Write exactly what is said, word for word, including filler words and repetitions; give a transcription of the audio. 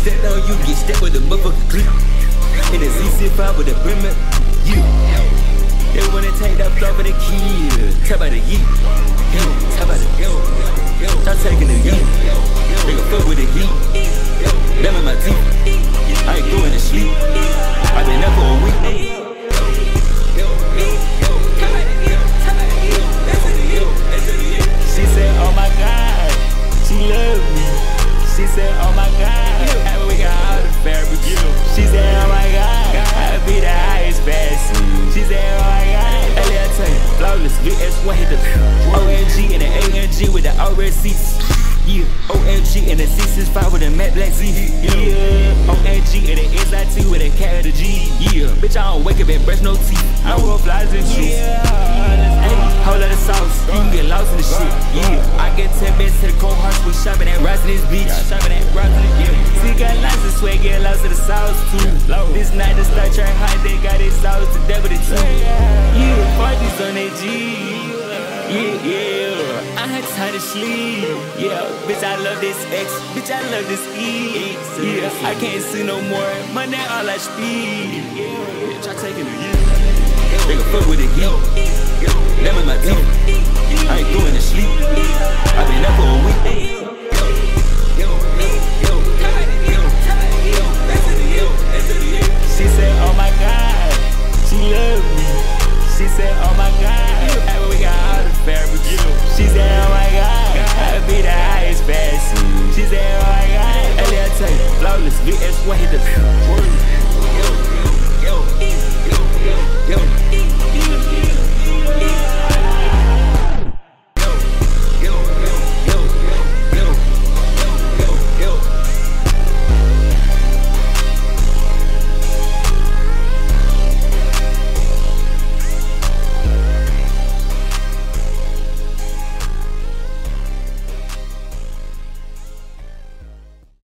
stepped on you, get stepped with a motherfucking clip. In the Z C five with a brimmer, yeah. They wanna take that flow for the kid. Talk about the yeet, talk about the yo. Start taking the yeet. They gon' fuck with the heat. Them in my teeth. I ain't going to sleep. I been up for a week. She said, oh my God, she love me. She said, oh my God, and we got all the fabrics. She said, oh my God, I'll be the highest fashion. She said, oh my God, L L T, flawless, V S one hit the O M G and the A M G with the red seats. Yeah, O M G and the six six five with the matte black Z. Yeah, O M G and the S I T with a cat of the G. Yeah, bitch, I don't wake up and brush no teeth. I roll flies and shit. Hey, whole lot of sauce, you can get lost in the shit. Yeah, I get ten beds to the cold hearts, we shopping at Roslyn's Beach. Shopping at Roslyn, yeah. See, got lots of sweat, get lost in the sauce too. This night the Star Trek high, they got it sauce to devil the two. Yeah, parties on that G. Yeah, yeah, I had time to sleep. Yeah, bitch, I love this X. Bitch, I love this E. Yeah, I can't see no more. Money all I speed. Yeah, bitch, I taking the year. They gon' fuck with the heat. Them in my teeth. I ain't going to sleep. I been up for a week. She said, oh my God, she love me. She said, oh my God, and we got all the fabrics. She said, oh my God, I'll be the highest fashion. She said, oh my God, L L T, flawless, V S one hit the